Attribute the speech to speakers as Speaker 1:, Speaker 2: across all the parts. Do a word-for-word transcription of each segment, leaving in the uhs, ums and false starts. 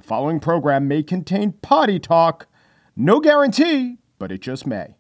Speaker 1: following program may contain potty talk. No guarantee, but it just may.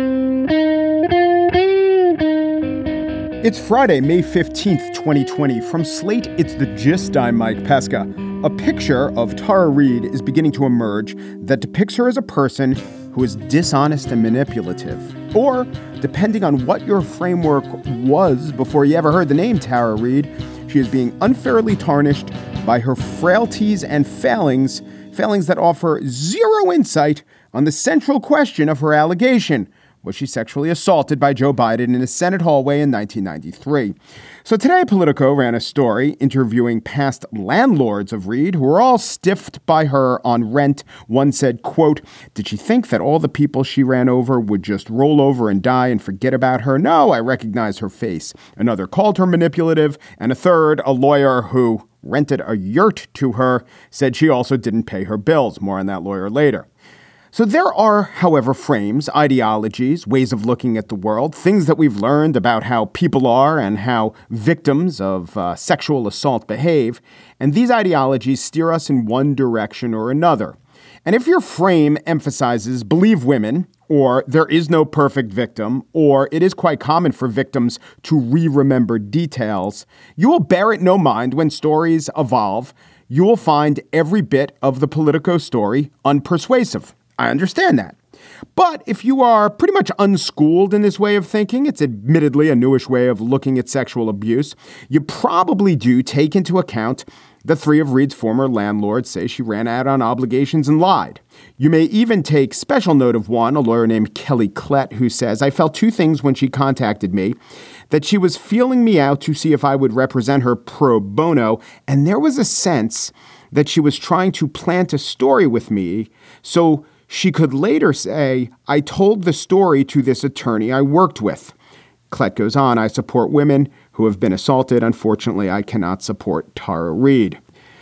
Speaker 1: It's Friday, May fifteenth, twenty twenty. From Slate, it's The Gist. I'm Mike Pesca. A picture of Tara Reade is beginning to emerge that depicts her as a person who is dishonest and manipulative. Or, depending on what your framework was before you ever heard the name Tara Reade, she is being unfairly tarnished by her frailties and failings, failings that offer zero insight on the central question of her allegation. Was she sexually assaulted by Joe Biden in a Senate hallway in nineteen ninety-three? So today, Politico ran a story interviewing past landlords of Reade who were all stiffed by her on rent. One said, quote, "Did she think that all the people she ran over would just roll over and die and forget about her? No, I recognize her face." Another called her manipulative. And a third, a lawyer who rented a yurt to her, said she also didn't pay her bills. More on that lawyer later. So there are, however, frames, ideologies, ways of looking at the world, things that we've learned about how people are and how victims of uh, sexual assault behave. And these ideologies steer us in one direction or another. And if your frame emphasizes believe women, or there is no perfect victim, or it is quite common for victims to re-remember details, you will bear it no mind when stories evolve. You will find every bit of the Politico story unpersuasive. I understand that. But if you are pretty much unschooled in this way of thinking, it's admittedly a newish way of looking at sexual abuse, you probably do take into account the three of Reade's former landlords say she ran out on obligations and lied. You may even take special note of one, a lawyer named Kelly Klett, who says, "I felt two things when she contacted me, that she was feeling me out to see if I would represent her pro bono, and there was a sense that she was trying to plant a story with me so she could later say, I told the story to this attorney I worked with." Klett goes on, "I support women who have been assaulted. Unfortunately, I cannot support Tara Reade."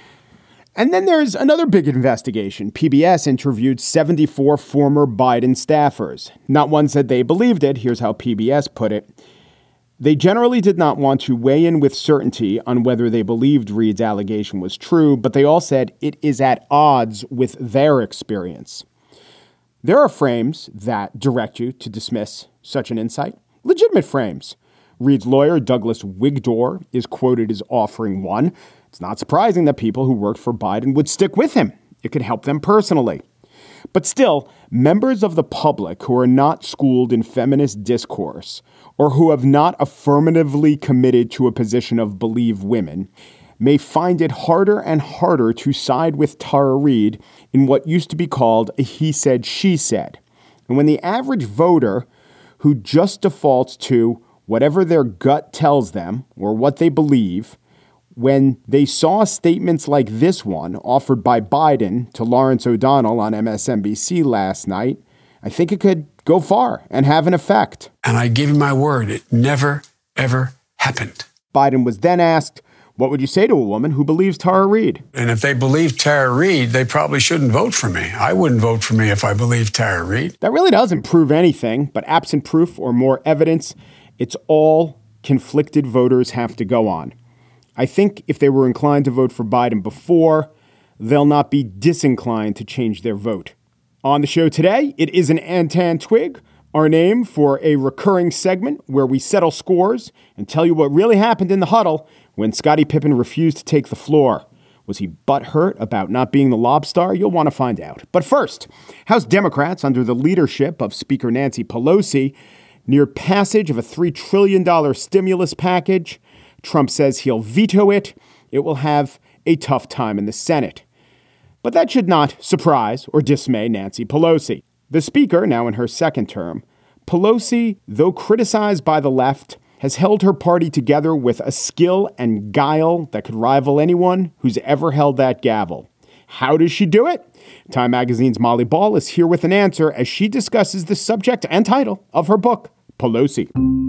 Speaker 1: And then there's another big investigation. P B S interviewed seventy-four former Biden staffers. Not one said they believed it. Here's how P B S put it. They generally did not want to weigh in with certainty on whether they believed Reade's allegation was true, but they all said it is at odds with their experience. There are frames that direct you to dismiss such an insight, legitimate frames. Reade's lawyer, Douglas Wigdor, is quoted as offering one. It's not surprising that people who worked for Biden would stick with him. It could help them personally. But still, members of the public who are not schooled in feminist discourse or who have not affirmatively committed to a position of believe women may find it harder and harder to side with Tara Reade in what used to be called a he said, she said. And when the average voter who just defaults to whatever their gut tells them or what they believe, when they saw statements like this one offered by Biden to Lawrence O'Donnell on M S N B C last night, I think it could go far and have an effect.
Speaker 2: And I give you my word, it never, ever happened.
Speaker 1: Biden was then asked, what would you say to a woman who believes Tara Reade?
Speaker 2: And if they believe Tara Reade, they probably shouldn't vote for me. I wouldn't vote for me if I believed Tara Reade.
Speaker 1: That really doesn't prove anything, but absent proof or more evidence, it's all conflicted voters have to go on. I think if they were inclined to vote for Biden before, they'll not be disinclined to change their vote. On the show today, it is an Antan Twig, our name for a recurring segment where we settle scores and tell you what really happened in the huddle when Scottie Pippen refused to take the floor. Was he butthurt about not being the lob star? You'll want to find out. But first, House Democrats under the leadership of Speaker Nancy Pelosi near passage of a three trillion dollars stimulus package. Trump says he'll veto it. It will have a tough time in the Senate. But that should not surprise or dismay Nancy Pelosi. The speaker, now in her second term, Pelosi, though criticized by the left, has held her party together with a skill and guile that could rival anyone who's ever held that gavel. How does she do it? Time Magazine's Molly Ball is here with an answer as she discusses the subject and title of her book, Pelosi.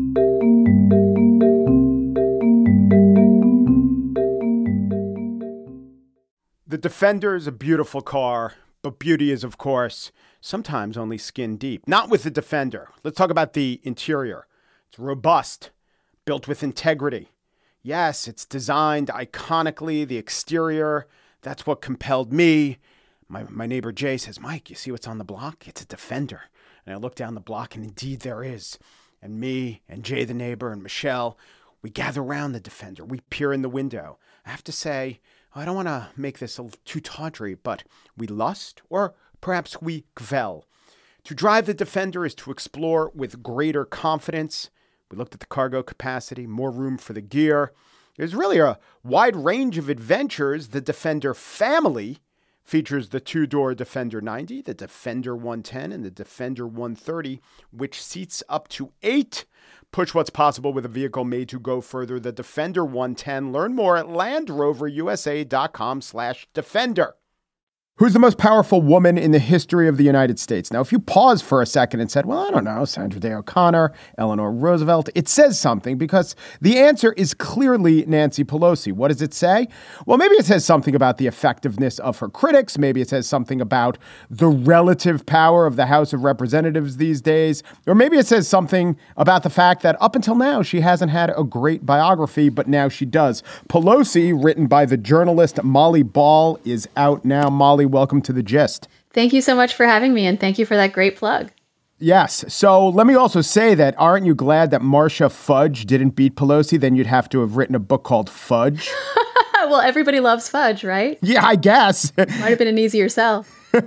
Speaker 1: The Defender is a beautiful car, but beauty is, of course, sometimes only skin deep. Not with the Defender. Let's talk about the interior. It's robust, built with integrity. Yes, it's designed iconically, the exterior, that's what compelled me. My, my neighbor Jay says, Mike, you see what's on the block? It's a Defender. And I look down the block, and indeed there is. And me and Jay, the neighbor, and Michelle, we gather around the Defender. We peer in the window. I have to say, I don't want to make this a, too tawdry, but we lust, or perhaps we kvel. To drive the Defender is to explore with greater confidence. We looked at the cargo capacity, more room for the gear. There's really a wide range of adventures. The Defender family features the two-door Defender ninety, the Defender one ten, and the Defender one thirty, which seats up to eight. Push what's possible with a vehicle made to go further. The Defender one ten. Learn more at LandRoverUSA.com slash Defender. Who's the most powerful woman in the history of the United States? Now, if you pause for a second and said, well, I don't know, Sandra Day O'Connor, Eleanor Roosevelt, it says something because the answer is clearly Nancy Pelosi. What does it say? Well, maybe it says something about the effectiveness of her critics. Maybe it says something about the relative power of the House of Representatives these days. Or maybe it says something about the fact that up until now, she hasn't had a great biography, but now she does. Pelosi, written by the journalist Molly Ball, is out now. Molly, welcome to The Gist.
Speaker 3: Thank you so much for having me, and thank you for that great plug.
Speaker 1: Yes. So let me also say that aren't you glad that Marcia Fudge didn't beat Pelosi? Then you'd have to have written a book called Fudge.
Speaker 3: Well, everybody loves fudge, right?
Speaker 1: Yeah, I guess.
Speaker 3: Might have been an easier sell.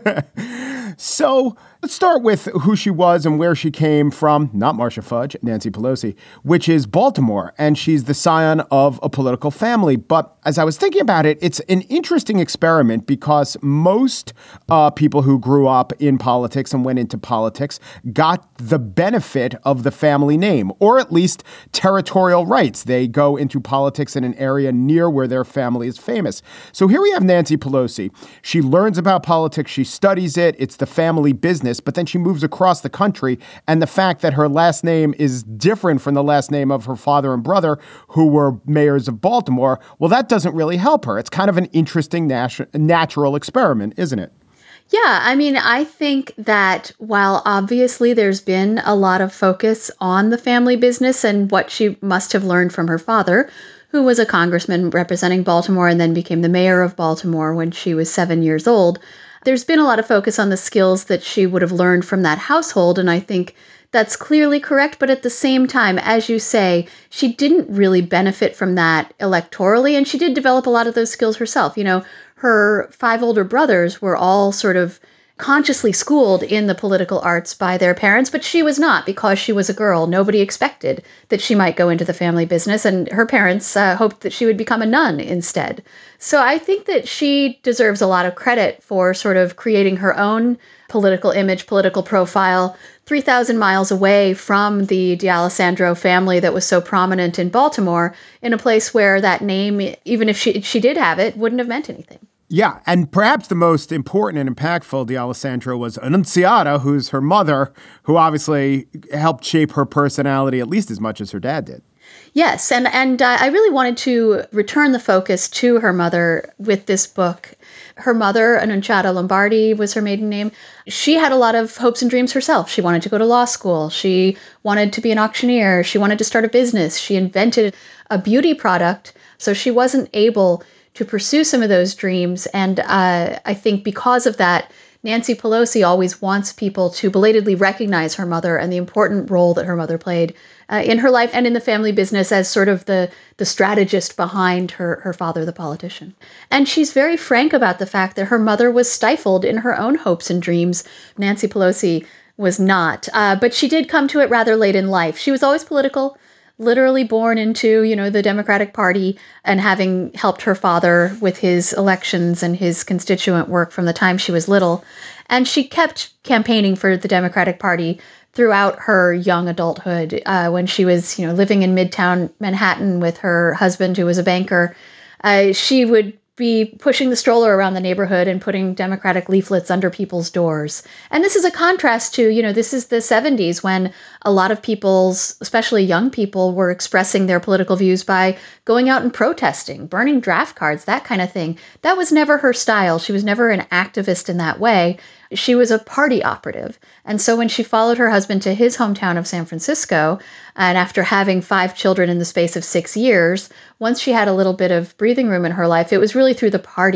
Speaker 1: So let's start with who she was and where she came from. Not Marcia Fudge, Nancy Pelosi, which is Baltimore. And she's the scion of a political family. But as I was thinking about it, it's an interesting experiment because most uh, people who grew up in politics and went into politics got the benefit of the family name, or at least territorial rights. They go into politics in an area near where their family is famous. So here we have Nancy Pelosi. She learns about politics. She studies it. It's the family business, but then she moves across the country. And the fact that her last name is different from the last name of her father and brother, who were mayors of Baltimore, well, that doesn't really help her. It's kind of an interesting natu- natural experiment, isn't it?
Speaker 3: Yeah, I mean, I think that while obviously there's been a lot of focus on the family business and what she must have learned from her father, who was a congressman representing Baltimore and then became the mayor of Baltimore when she was seven years old, there's been a lot of focus on the skills that she would have learned from that household. And I think that's clearly correct. But at the same time, as you say, she didn't really benefit from that electorally. And she did develop a lot of those skills herself. You know, her five older brothers were all sort of consciously schooled in the political arts by their parents, but she was not because she was a girl. Nobody expected that she might go into the family business, and her parents uh, hoped that she would become a nun instead. So I think that she deserves a lot of credit for sort of creating her own political image, political profile, three thousand miles away from the D'Alessandro family that was so prominent in Baltimore, in a place where that name, even if she she did have it, wouldn't have meant anything.
Speaker 1: Yeah, and perhaps the most important and impactful D'Alessandro was Annunziata, who's her mother, who obviously helped shape her personality at least as much as her dad did.
Speaker 3: Yes, and, and uh, I really wanted to return the focus to her mother with this book. Her mother, Annunziata Lombardi, was her maiden name. She had a lot of hopes and dreams herself. She wanted to go to law school. She wanted to be an auctioneer. She wanted to start a business. She invented a beauty product, so she wasn't able to pursue some of those dreams. And uh, I think because of that, Nancy Pelosi always wants people to belatedly recognize her mother and the important role that her mother played uh, in her life and in the family business as sort of the, the strategist behind her, her father, the politician. And she's very frank about the fact that her mother was stifled in her own hopes and dreams. Nancy Pelosi was not, uh, but she did come to it rather late in life. She was always political, literally born into, you know, the Democratic Party and having helped her father with his elections and his constituent work from the time she was little. And she kept campaigning for the Democratic Party throughout her young adulthood uh, when she was, you know, living in Midtown Manhattan with her husband, who was a banker. Uh, she would be pushing the stroller around the neighborhood and putting Democratic leaflets under people's doors. And this is a contrast to, you know, this is the seventies when a lot of people's, especially young people, were expressing their political views by going out and protesting, burning draft cards, that kind of thing. That was never her style. She was never an activist in that way. She was a party operative. And so when she followed her husband to his hometown of San Francisco, and after having five children in the space of six years, once she had a little bit of breathing room in her life, it was really through the party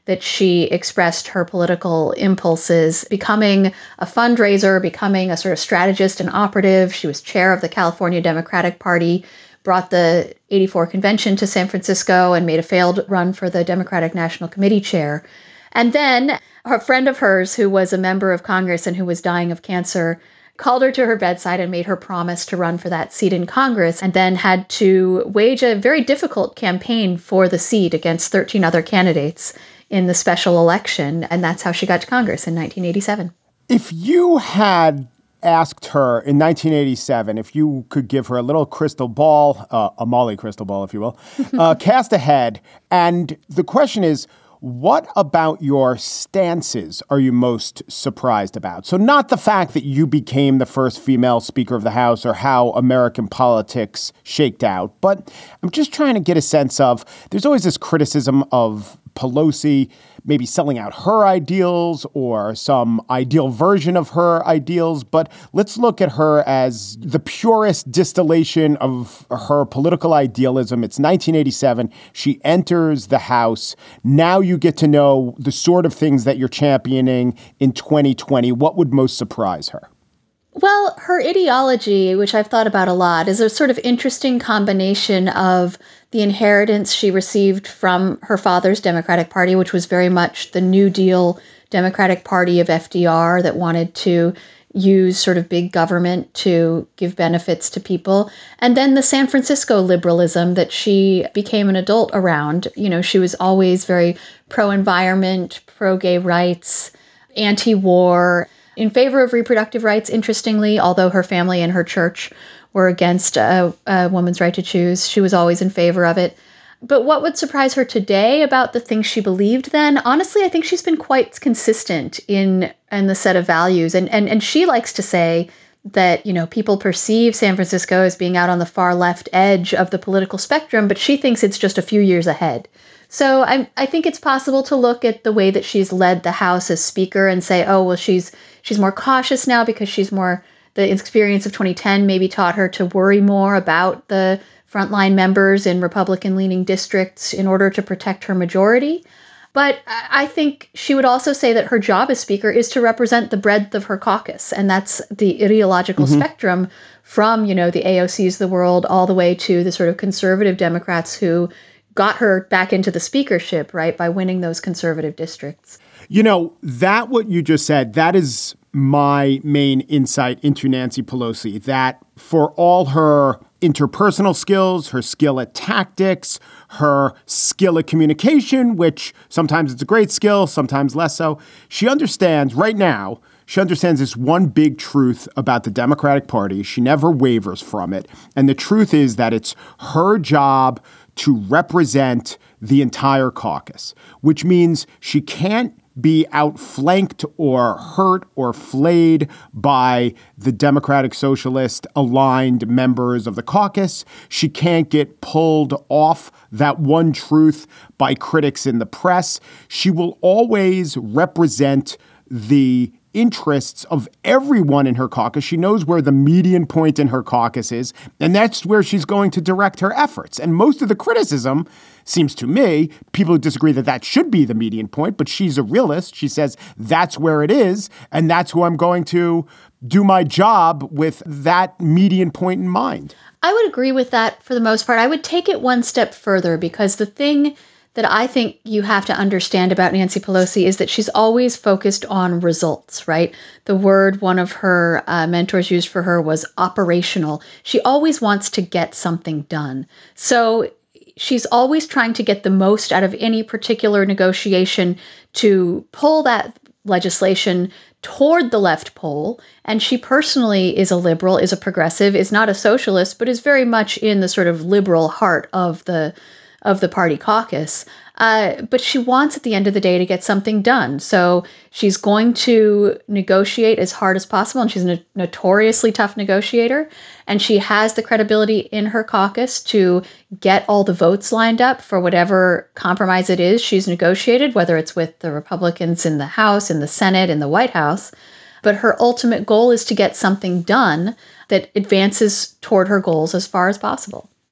Speaker 3: that she expressed her political impulses, becoming a fundraiser, becoming a sort of strategist and operative. She was chair of the California Democratic Party, brought the eighty-four convention to San Francisco, and made a failed run for the Democratic National Committee chair. And then a friend of hers, who was a member of Congress and who was dying of cancer, called her to her bedside and made her promise to run for that seat in Congress, and then had to wage a very difficult campaign for the seat against thirteen other candidates in the special election. And that's how she got to Congress in nineteen eighty-seven.
Speaker 1: If you had asked her in nineteen eighty-seven, if you could give her a little crystal ball, uh, a Molly crystal ball, if you will, uh, cast ahead. And the question is, what about your stances are you most surprised about? So not the fact that you became the first female Speaker of the House or how American politics shaked out, but I'm just trying to get a sense of, there's always this criticism of Pelosi maybe selling out her ideals or some ideal version of her ideals. But let's look at her as the purest distillation of her political idealism. It's nineteen eighty-seven. She enters the House. Now you get to know the sort of things that you're championing in twenty twenty. What would most surprise her?
Speaker 3: Well, her ideology, which I've thought about a lot, is a sort of interesting combination of the inheritance she received from her father's Democratic Party, which was very much the New Deal Democratic Party of F D R that wanted to use sort of big government to give benefits to people. And then the San Francisco liberalism that she became an adult around. You know, she was always very pro-environment, pro-gay rights, anti-war, in favor of reproductive rights, interestingly, although her family and her church were against a, a woman's right to choose. She was always in favor of it. But what would surprise her today about the things she believed then? Honestly, I think she's been quite consistent in, in the set of values. And, and, and she likes to say that, you know, people perceive San Francisco as being out on the far left edge of the political spectrum, but she thinks it's just a few years ahead. So I, I think it's possible to look at the way that she's led the House as Speaker and say, oh, well, she's she's more cautious now because she's more, the experience of twenty ten maybe taught her to worry more about the frontline members in Republican-leaning districts in order to protect her majority. But I think she would also say that her job as Speaker is to represent the breadth of her caucus. And that's the ideological mm-hmm. spectrum from, you know, the A O Cs of the world all the way to the sort of conservative Democrats who got her back into the speakership, right, by winning those conservative districts.
Speaker 1: You know, that what you just said, that is my main insight into Nancy Pelosi, that for all her interpersonal skills, her skill at tactics, her skill at communication, which sometimes it's a great skill, sometimes less so, she understands right now, she understands this one big truth about the Democratic Party. She never wavers from it. And the truth is that it's her job to represent the entire caucus, which means she can't be outflanked or hurt or flayed by the Democratic Socialist aligned members of the caucus. She can't get pulled off that one truth by critics in the press. She will always represent the interests of everyone in her caucus. She knows where the median point in her caucus is, and that's where she's going to direct her efforts. And most of the criticism seems to me, people disagree that that should be the median point, but she's a realist. She says that's where it is, and that's who I'm going to do my job with that median point in mind.
Speaker 3: I would agree with that for the most part. I would take it one step further because the thing that I think you have to understand about Nancy Pelosi is that she's always focused on results, right? The word one of her uh, mentors used for her was operational. She always wants to get something done. So she's always trying to get the most out of any particular negotiation to pull that legislation toward the left pole. And she personally is a liberal, is a progressive, is not a socialist, but is very much in the sort of liberal heart of the of the party caucus. Uh, but she wants at the end of the day to get something done. So she's going to negotiate as hard as possible. And she's a notoriously tough negotiator. And she has the credibility in her caucus to get all the votes lined up for whatever compromise it is she's negotiated, whether it's with the Republicans in the House, in the Senate, in the White House. But her ultimate goal is to get something done that advances toward her goals as far as possible.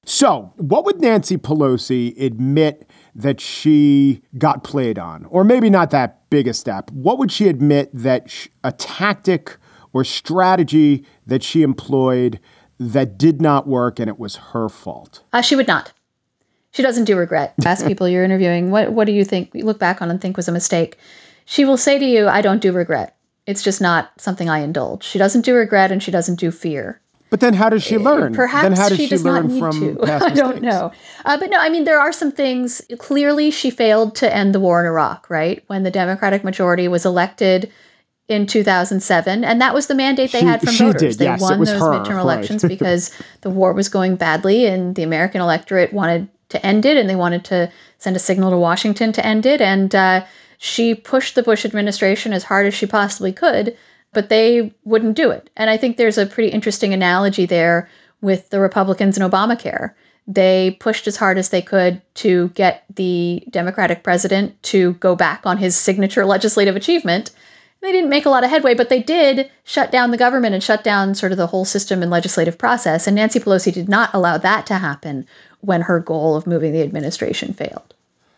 Speaker 1: So what would Nancy Pelosi admit that she got played on? Or maybe not that big a step. What would she admit that sh- a tactic or strategy that she employed that did not work and it was her fault?
Speaker 3: Uh, she would not. She doesn't do regret. Ask people you're interviewing, what what do you think, you look back on and think was a mistake? She will say to you, I don't do regret. It's just not something I indulge. She doesn't do regret and she doesn't do fear.
Speaker 1: But then how does she learn?
Speaker 3: Perhaps
Speaker 1: then how does
Speaker 3: she,
Speaker 1: she
Speaker 3: does
Speaker 1: learn
Speaker 3: not need
Speaker 1: from
Speaker 3: to.
Speaker 1: past
Speaker 3: I don't
Speaker 1: mistakes?
Speaker 3: know. Uh, but no, I mean, there are some things. Clearly, she failed to end the war in Iraq, right? When the Democratic majority was elected in two thousand seven. And that was the mandate they
Speaker 1: She-
Speaker 3: had from
Speaker 1: she
Speaker 3: voters.
Speaker 1: did,
Speaker 3: They
Speaker 1: yes, it
Speaker 3: won
Speaker 1: was
Speaker 3: those
Speaker 1: her,
Speaker 3: midterm
Speaker 1: right.
Speaker 3: elections because the war was going badly and the American electorate wanted to end it and they wanted to send a signal to Washington to end it. And uh, she pushed the Bush administration as hard as she possibly could, but they wouldn't do it. And I think there's a pretty interesting analogy there with the Republicans and Obamacare. They pushed as hard as they could to get the Democratic president to go back on his signature legislative achievement. They didn't make a lot of headway, but they did shut down the government and shut down sort of the whole system and legislative process. And Nancy Pelosi did not allow that to happen when her goal of moving the administration failed.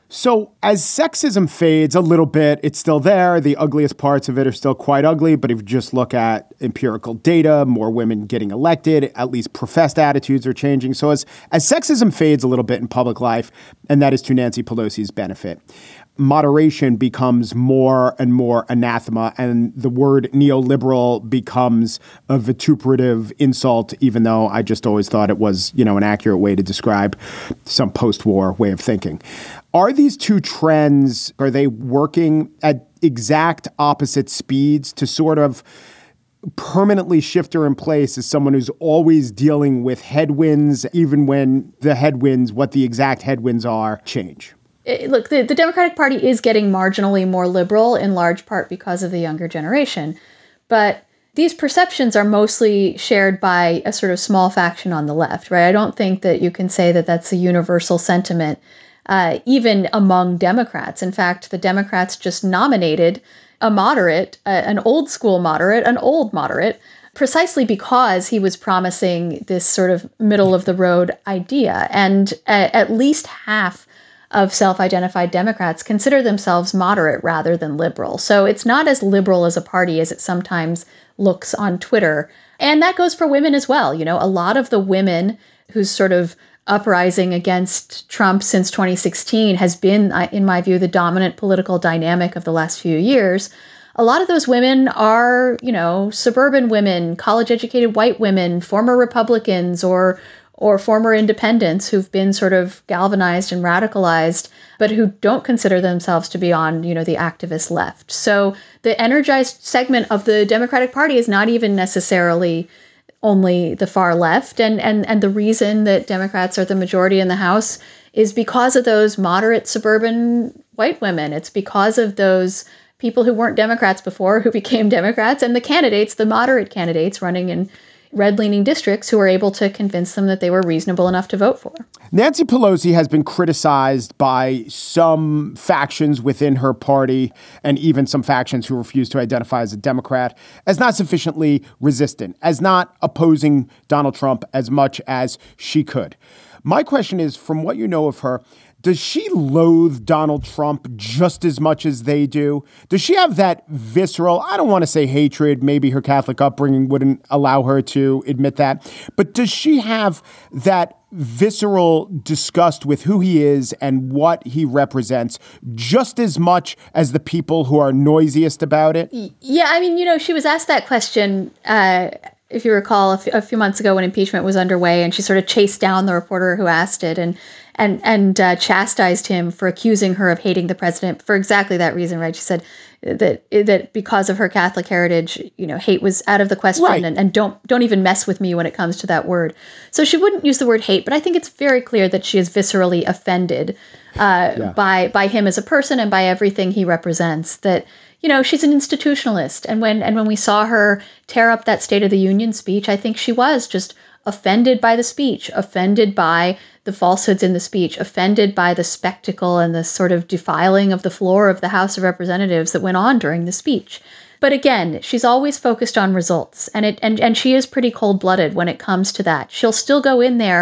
Speaker 1: So as sexism fades a little bit, it's still there. The ugliest parts of it are still quite ugly. But if you just look at empirical data, more women getting elected, at least professed attitudes are changing. So as, as sexism fades a little bit in public life, and that is to Nancy Pelosi's benefit, moderation becomes more and more anathema, and the word neoliberal becomes a vituperative insult, even though I just always thought it was, you know, an accurate way to describe some post-war way of thinking. Are these two trends, are they working at exact opposite speeds to sort of permanently shift her in place as someone who's always dealing with headwinds, even when the headwinds, what the exact headwinds are, change?
Speaker 3: It, look, the, the Democratic Party is getting marginally more liberal, in large part because of the younger generation. But these perceptions are mostly shared by a sort of small faction on the left, right? I don't think that you can say that that's a universal sentiment, uh, even among Democrats. In fact, the Democrats just nominated a moderate, uh, an old school moderate, an old moderate, precisely because he was promising this sort of middle of the road idea. And at, at least half of self-identified Democrats consider themselves moderate rather than liberal. So it's not as liberal as a party as it sometimes looks on Twitter. And that goes for women as well. You know, a lot of the women whose sort of uprising against Trump since twenty sixteen has been, in my view, the dominant political dynamic of the last few years. A lot of those women are, you know, suburban women, college-educated white women, former Republicans or or former independents who've been sort of galvanized and radicalized, but who don't consider themselves to be on, you know, the activist left. So the energized segment of the Democratic Party is not even necessarily only the far left. And, and, and the reason that Democrats are the majority in the House is because of those moderate suburban white women. It's because of those people who weren't Democrats before who became Democrats, and the candidates, the moderate candidates running in red-leaning districts who were able to convince them that they were reasonable enough to vote for.
Speaker 1: Nancy Pelosi has been criticized by some factions within her party and even some factions who refuse to identify as a Democrat as not sufficiently resistant, as not opposing Donald Trump as much as she could. My question is, from what you know of her, does she loathe Donald Trump just as much as they do? Does she have that visceral, I don't want to say hatred, maybe her Catholic upbringing wouldn't allow her to admit that, but does she have that visceral disgust with who he is and what he represents just as much as the people who are noisiest about it?
Speaker 3: Yeah, I mean, you know, she was asked that question, uh, if you recall, a, f- a few months ago when impeachment was underway, and she sort of chased down the reporter who asked it and and and uh, chastised him for accusing her of hating the president for exactly that reason, right? She said that that because of her Catholic heritage, you know, hate was out of the question,
Speaker 1: right.
Speaker 3: and, and don't don't even mess with me when it comes to that word. So she wouldn't use the word hate, but I think it's very clear that she is viscerally offended uh, yeah. by by him as a person and by everything he represents. That, you know, she's an institutionalist, and when and when we saw her tear up that State of the Union speech, I think she was just offended by the speech, offended by the falsehoods in the speech, offended by the spectacle and the sort of defiling of the floor of the House of Representatives that went on during the speech. But again, she's always focused on results, and it and, and she is pretty cold-blooded when it comes to that. She'll still go in there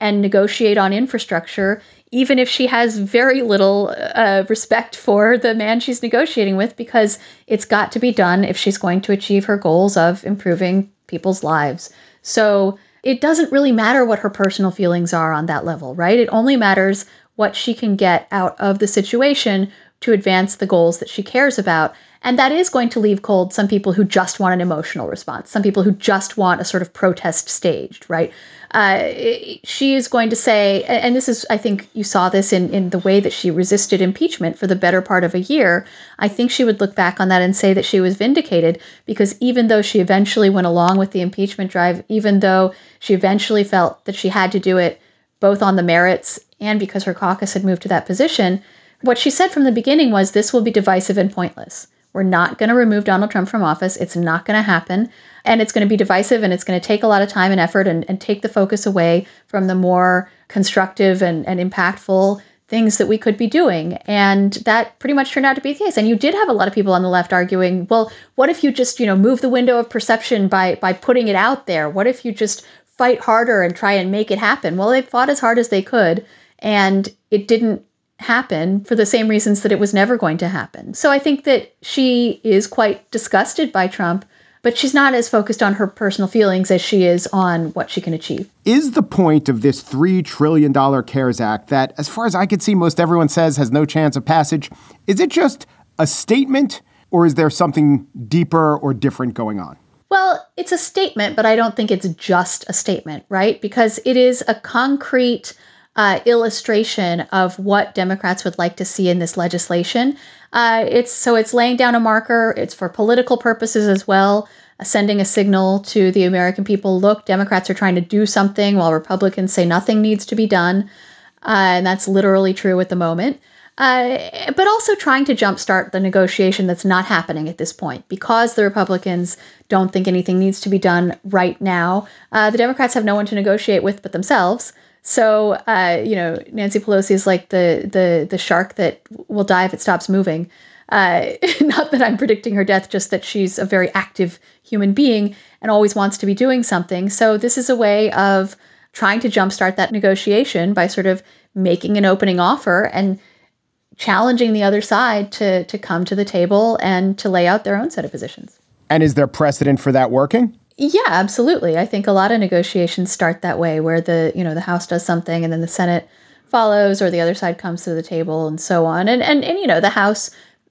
Speaker 3: and negotiate on infrastructure, even if she has very little uh, respect for the man she's negotiating with, because it's got to be done if she's going to achieve her goals of improving people's lives. So it doesn't really matter what her personal feelings are on that level, right? It only matters what she can get out of the situation to advance the goals that she cares about. And that is going to leave cold some people who just want an emotional response, some people who just want a sort of protest staged, right? Uh, she is going to say, and this is, I think you saw this in, in the way that she resisted impeachment for the better part of a year. I think she would look back on that and say that she was vindicated, because even though she eventually went along with the impeachment drive, even though she eventually felt that she had to do it both on the merits and because her caucus had moved to that position, what she said from the beginning was, this will be divisive and pointless. We're not going to remove Donald Trump from office. It's not going to happen. And it's going to be divisive, and it's going to take a lot of time and effort and, and take the focus away from the more constructive and, and impactful things that we could be doing. And that pretty much turned out to be the case. And you did have a lot of people on the left arguing, well, what if you just, you know, move the window of perception by by putting it out there? What if you just fight harder and try and make it happen? Well, they fought as hard as they could, and it didn't happen for the same reasons that it was never going to happen. So I think that she is quite disgusted by Trump, but she's not as focused on her personal feelings as she is on what she can achieve.
Speaker 1: Is the point of this three trillion dollars CARES Act that, as far as I could see, most everyone says has no chance of passage, is it just a statement, or is there something deeper or different going on?
Speaker 3: Well, it's a statement, but I don't think it's just a statement, right? Because it is a concrete Uh, illustration of what Democrats would like to see in this legislation. Uh, it's so it's laying down a marker. It's for political purposes as well, uh, sending a signal to the American people. Look, Democrats are trying to do something while Republicans say nothing needs to be done. Uh, and that's literally true at the moment. Uh, but also trying to jumpstart the negotiation that's not happening at this point, because the Republicans don't think anything needs to be done right now. Uh, the Democrats have no one to negotiate with but themselves. So, uh, you know, Nancy Pelosi is like the the the shark that will die if it stops moving. Uh, not that I'm predicting her death, just that she's a very active human being and always wants to be doing something. So this is a way of trying to jumpstart that negotiation by sort of making an opening offer and challenging the other side to to come to the table and to lay out their own set of positions.
Speaker 1: And is there precedent for that working?
Speaker 3: Yeah, absolutely. I think a lot of negotiations start that way, where the, you know, the House does something and then the Senate follows, or the other side comes to the table and so on. And, and, and you know, the House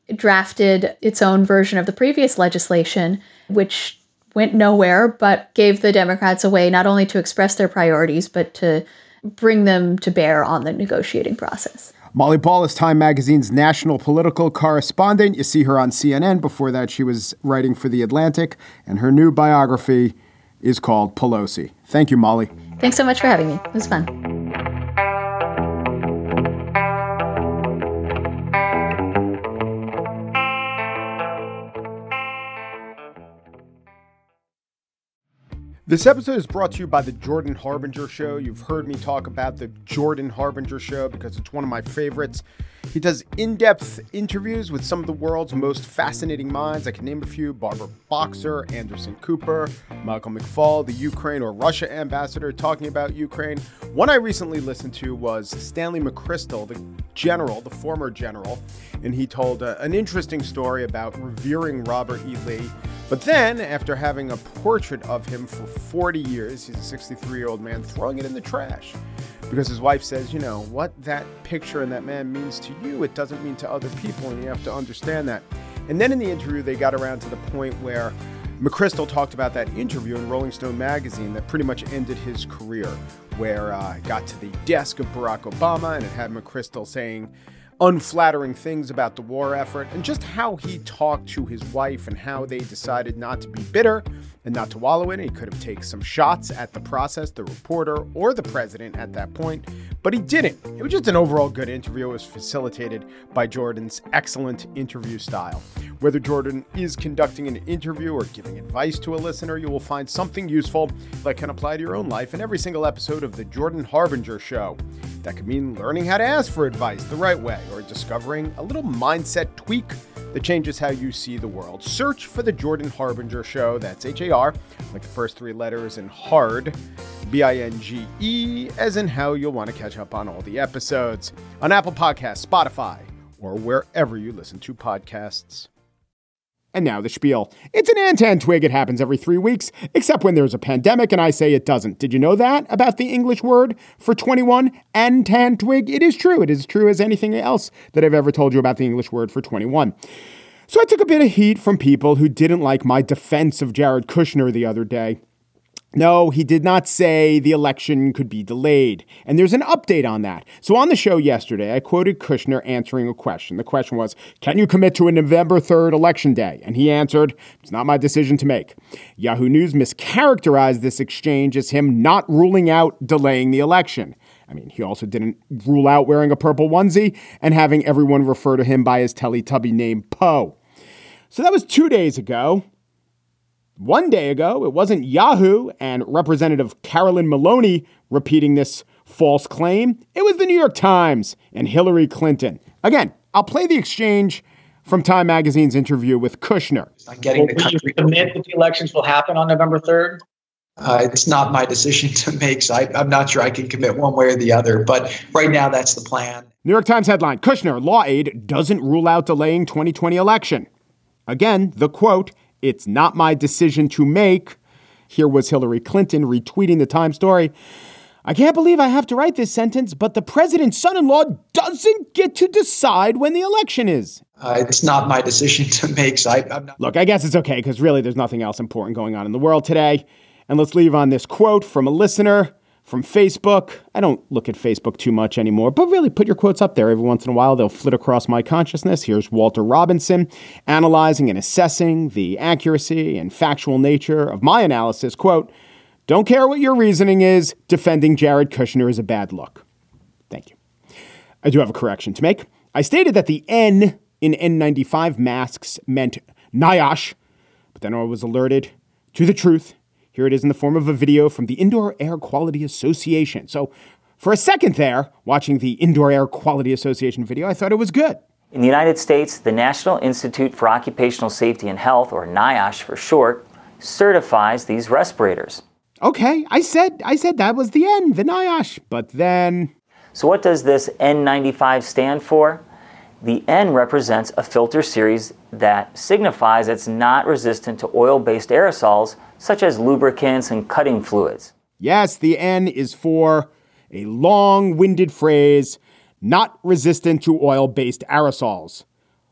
Speaker 3: drafted its own version of the previous legislation, which went nowhere, but gave the Democrats a way not only to express their priorities, but to bring them to bear on the negotiating process.
Speaker 1: Molly Ball is Time Magazine's national political correspondent. You see her on C N N. Before that, she was writing for The Atlantic, and her new biography is called Pelosi. Thank you, Molly.
Speaker 3: Thanks so much for having me. It was fun.
Speaker 1: This episode is brought to you by the Jordan Harbinger Show. You've heard me talk about the Jordan Harbinger Show because it's one of my favorites. He does in-depth interviews with some of the world's most fascinating minds. I can name a few: Barbara Boxer, Anderson Cooper, Michael McFaul, the Ukraine or Russia ambassador talking about Ukraine. One I recently listened to was Stanley McChrystal, the general, the former general, and he told uh, an interesting story about revering Robert E. Lee. But then, after having a portrait of him for forty years, he's a sixty-three-year-old man, throwing it in the trash. Because his wife says, you know, what that picture and that man means to you, it doesn't mean to other people, and you have to understand that. And then in the interview, they got around to the point where McChrystal talked about that interview in Rolling Stone magazine that pretty much ended his career, where uh, it got to the desk of Barack Obama, and it had McChrystal saying unflattering things about the war effort, and just how he talked to his wife and how they decided not to be bitter and not to wallow in it. He could have taken some shots at the process, the reporter, or the president at that point, but he didn't. It was just an overall good interview. It was facilitated by Jordan's excellent interview style. Whether Jordan is conducting an interview or giving advice to a listener, you will find something useful that can apply to your own life in every single episode of The Jordan Harbinger Show. That could mean learning how to ask for advice the right way, or discovering a little mindset tweak that changes how you see the world. Search for The Jordan Harbinger Show. That's H A R, like the first three letters, and hard, B I N G E, as in how you'll want to catch up on all the episodes on Apple Podcasts, Spotify, or wherever you listen to podcasts. And now the spiel. It's an Antan twig. It happens every three weeks, except when there's a pandemic and I say it doesn't. Did you know that about the English word for twenty-one, Antan twig? It is true. It is true as anything else that I've ever told you about the English word for twenty-one. So I took a bit of heat from people who didn't like my defense of Jared Kushner the other day. No, he did not say the election could be delayed. And there's an update on that. So on the show yesterday, I quoted Kushner answering a question. The question was, can you commit to a November third election day? And he answered, it's not my decision to make. Yahoo News mischaracterized this exchange as him not ruling out delaying the election. I mean, he also didn't rule out wearing a purple onesie and having everyone refer to him by his Teletubby name, Poe. So that was two days ago. One day ago, it wasn't Yahoo and Representative Carolyn Maloney repeating this false claim. It was the New York Times and Hillary Clinton. Again, I'll play the exchange from Time Magazine's interview with Kushner.
Speaker 4: Getting the country.
Speaker 5: Will you commit that the elections will happen on November third?
Speaker 4: Uh, it's not my decision to make, so I, I'm not sure I can commit one way or the other. But right now, that's the plan.
Speaker 1: New York Times headline, Kushner, law aide, doesn't rule out delaying twenty twenty election. Again, the quote, it's not my decision to make. Here was Hillary Clinton retweeting the Times story. I can't believe I have to write this sentence, but the president's son-in-law doesn't get to decide when the election is.
Speaker 4: Uh, it's not my decision to make, so I, I'm not.
Speaker 1: Look, I guess it's okay, because really there's nothing else important going on in the world today. And let's leave on this quote from a listener from Facebook. I don't look at Facebook too much anymore, but really put your quotes up there. Every once in a while, they'll flit across my consciousness. Here's Walter Robinson analyzing and assessing the accuracy and factual nature of my analysis. Quote, don't care what your reasoning is, defending Jared Kushner is a bad look. Thank you. I do have a correction to make. I stated that the N in N ninety-five masks meant NIOSH, but then I was alerted to the truth. Here it is in the form of a video from the Indoor Air Quality Association. So for a second there, watching the Indoor Air Quality Association video, I thought it was good.
Speaker 6: In the United States, the National Institute for Occupational Safety and Health, or NIOSH for short, certifies these respirators.
Speaker 1: Okay, I said I said that was the N, the NIOSH, but then...
Speaker 6: So what does this N ninety-five stand for? The N represents a filter series that signifies it's not resistant to oil-based aerosols, such as lubricants and cutting fluids.
Speaker 1: Yes, the N is for a long-winded phrase, not resistant to oil-based aerosols.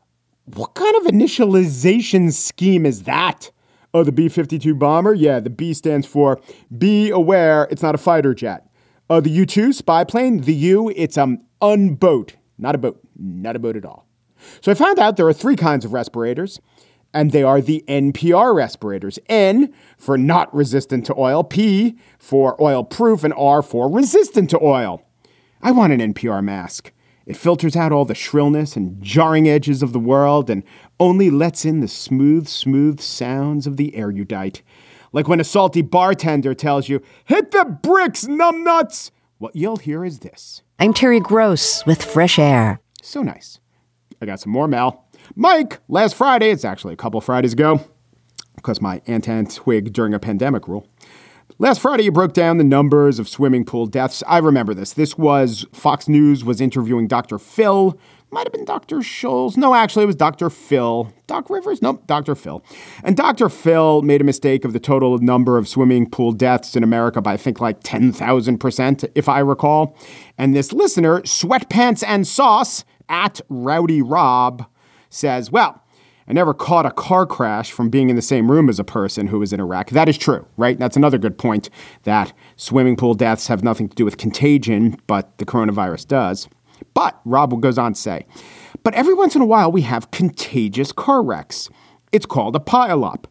Speaker 1: What kind of initialization scheme is that? Oh, the B fifty-two bomber? Yeah, the B stands for be aware it's not a fighter jet. Oh, the U two spy plane? The U, it's um unboat. Not a boat. Not a boat at all. So I found out there are three kinds of respirators, and they are the N P R respirators. N for not resistant to oil, P for oil proof, and R for resistant to oil. I want an N P R mask. It filters out all the shrillness and jarring edges of the world and only lets in the smooth, smooth sounds of the erudite. Like when a salty bartender tells you, hit the bricks, numbnuts. What you'll hear is this.
Speaker 7: I'm Terry Gross with Fresh Air.
Speaker 1: So nice. I got some more mail. Mike, last Friday, it's actually a couple Fridays ago, because my Antan twig during a pandemic rule. Last Friday, you broke down the numbers of swimming pool deaths. I remember this. This was Fox News was interviewing Doctor Phil. Might have been Doctor Scholes. No, actually, it was Doctor Phil. Doc Rivers? Nope, Doctor Phil. And Doctor Phil made a mistake of the total number of swimming pool deaths in America by, I think, like ten thousand percent, if I recall. And this listener, Sweatpants and Sauce, at Rowdy Rob, says, well, I never caught a car crash from being in the same room as a person who was in a wreck. That is true, right? That's another good point, that swimming pool deaths have nothing to do with contagion, but the coronavirus does. But Rob goes on to say, but every once in a while we have contagious car wrecks. It's called a pileup.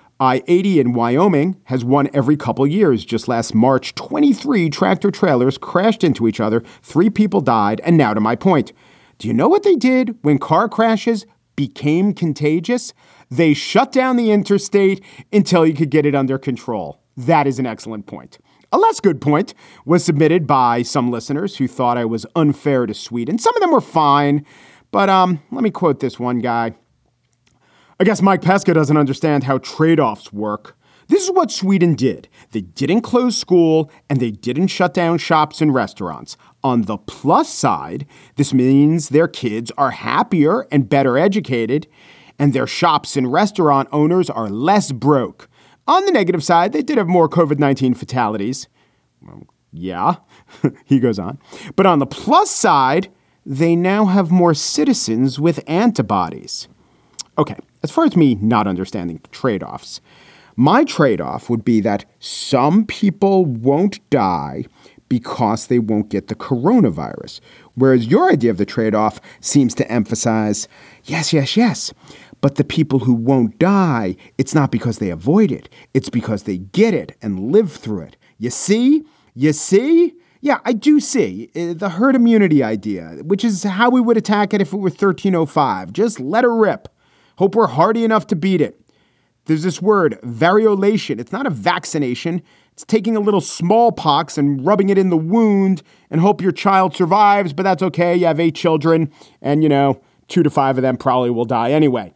Speaker 1: I eighty in Wyoming has one every couple years. Just last March, twenty-three tractor trailers crashed into each other. Three people died. And now to my point. Do you know what they did when car crashes became contagious? They shut down the interstate until you could get it under control. That is an excellent point. A less good point was submitted by some listeners who thought I was unfair to Sweden. Some of them were fine, but um, let me quote this one guy. I guess Mike Pesca doesn't understand how trade-offs work. This is what Sweden did. They didn't close school and they didn't shut down shops and restaurants. On the plus side, this means their kids are happier and better educated, and their shops and restaurant owners are less broke. On the negative side, they did have more covid nineteen fatalities. Well, yeah, he goes on. But on the plus side, they now have more citizens with antibodies. Okay, as far as me not understanding trade-offs, my trade-off would be that some people won't die because they won't get the coronavirus. Whereas your idea of the trade-off seems to emphasize, yes, yes, yes, but the people who won't die, it's not because they avoid it. It's because they get it and live through it. You see? You see? Yeah, I do see uh, the herd immunity idea, which is how we would attack it if it were thirteen oh five. Just let her rip. Hope we're hardy enough to beat it. There's this word, variolation. It's not a vaccination. It's taking a little smallpox and rubbing it in the wound and hope your child survives, but that's okay. You have eight children and, you know, two to five of them probably will die anyway.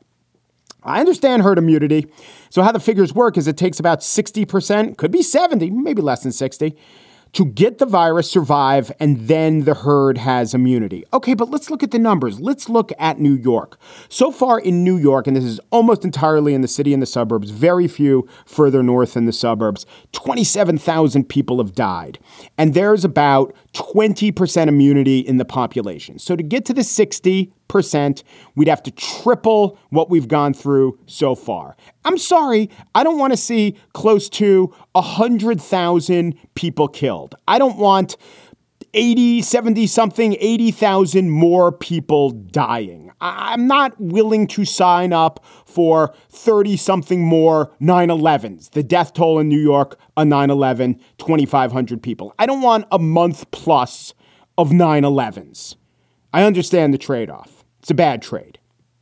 Speaker 1: I understand herd immunity. So how the figures work is it takes about sixty percent, could be seventy, maybe less than sixty, to get the virus, survive, and then the herd has immunity. Okay, but let's look at the numbers. Let's look at New York. So far in New York, and this is almost entirely in the city and the suburbs, very few further north in the suburbs, twenty-seven thousand people have died. And there's about twenty percent immunity in the population. So to get to the sixty percent, we'd have to triple what we've gone through so far. I'm sorry, I don't want to see close to one hundred thousand people killed. I don't want eighty, seventy something, eighty thousand more people dying. I'm not willing to sign up for thirty something more nine elevens. The death toll in New York, a nine eleven, twenty-five hundred people. I don't want a month plus of nine elevens. I understand the trade-off. It's a bad trade.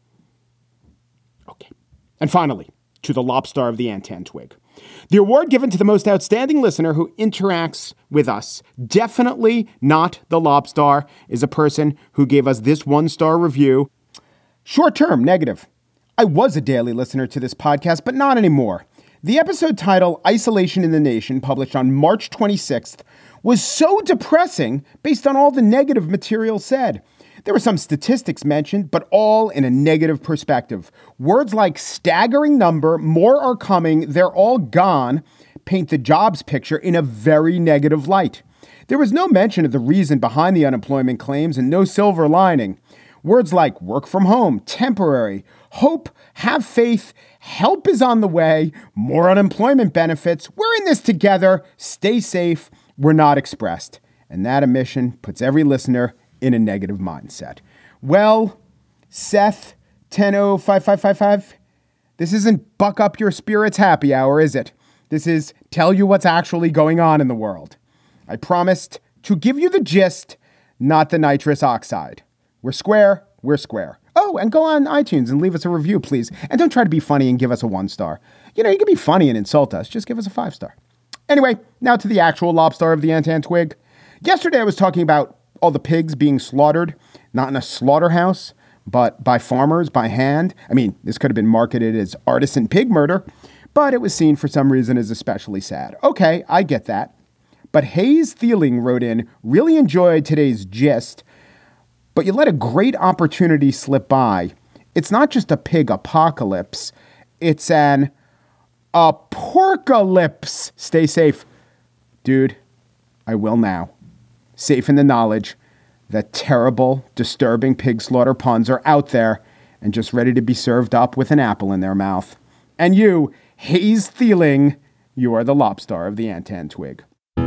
Speaker 1: Okay. And finally, to the Lobstar of the Antan Twig. The award given to the most outstanding listener who interacts with us, definitely not the Lobstar, is a person who gave us this one-star review. Short term, negative. I was a daily listener to this podcast, but not anymore. The episode title, Isolation in the Nation, published on March twenty-sixth, was so depressing based on all the negative material said. There were some statistics mentioned, but all in a negative perspective. Words like staggering number, more are coming, they're all gone, paint the jobs picture in a very negative light. There was no mention of the reason behind the unemployment claims and no silver lining. Words like work from home, temporary, hope, have faith, help is on the way, more unemployment benefits, we're in this together, stay safe, were not expressed. And that omission puts every listener in a negative mindset. Well, Seth, ten oh five five five five, this isn't buck up your spirits happy hour, is it? This is tell you what's actually going on in the world. I promised to give you the gist, not the nitrous oxide. We're square, we're square. Oh, and go on iTunes and leave us a review, please. And don't try to be funny and give us a one star. You know, you can be funny and insult us. Just give us a five star. Anyway, now to the actual Lobstar of the Antan Twig. Yesterday I was talking about all the pigs being slaughtered, not in a slaughterhouse, but by farmers, by hand. I mean, this could have been marketed as artisan pig murder, but it was seen for some reason as especially sad. Okay, I get that. But Hayes Thieling wrote in, really enjoyed today's gist, but you let a great opportunity slip by. It's not just a pig apocalypse, it's an aporcalypse. Stay safe. Dude, I will now. Safe in the knowledge that terrible, disturbing pig slaughter puns are out there and just ready to be served up with an apple in their mouth. And you, Hayes Thieling, you are the Lobstar of the Antan Twig.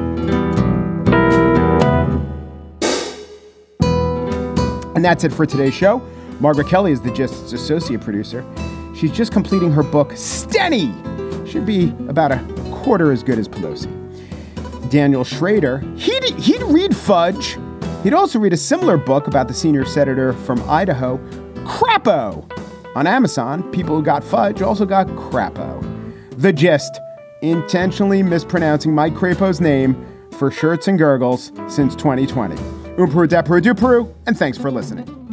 Speaker 1: And that's it for today's show. Margaret Kelly is the Gist's associate producer. She's just completing her book, Steny. Should be about a quarter as good as Pelosi. Daniel Schrader, he'd, he'd read Fudge. He'd also read a similar book about the senior senator from Idaho, Crapo. On Amazon, people who got Fudge also got Crapo. The Gist, intentionally mispronouncing Mike Crapo's name for shirts and gurgles since twenty twenty. Umpru depru dupru, and thanks for listening.